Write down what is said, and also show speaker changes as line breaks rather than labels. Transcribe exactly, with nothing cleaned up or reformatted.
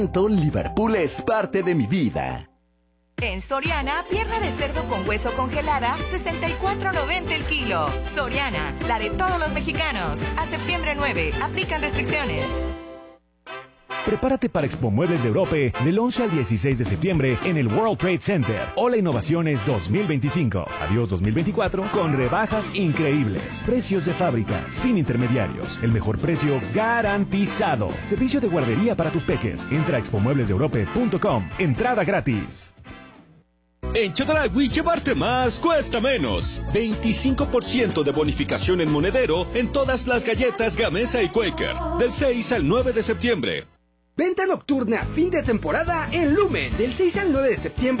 Liverpool es parte de mi vida.
En Soriana, pierna de cerdo con hueso congelada, sesenta y cuatro noventa el kilo. Soriana, la de todos los mexicanos. A septiembre nueve, aplican restricciones.
Prepárate para Expo Muebles de Europe del once al dieciséis de septiembre en el World Trade Center. Hola Innovaciones dos mil veinticinco. Adiós dos mil veinticuatro con rebajas increíbles. Precios de fábrica, sin intermediarios. El mejor precio garantizado. Servicio de guardería para tus peques. Entra a expo muebles de europe punto com. Entrada gratis.
En Chedraui llevarte más cuesta menos. veinticinco por ciento de bonificación en monedero en todas las galletas Gamesa y Quaker. Del seis al nueve de septiembre.
Venta nocturna fin de temporada en Lumen. Del seis al nueve de septiembre.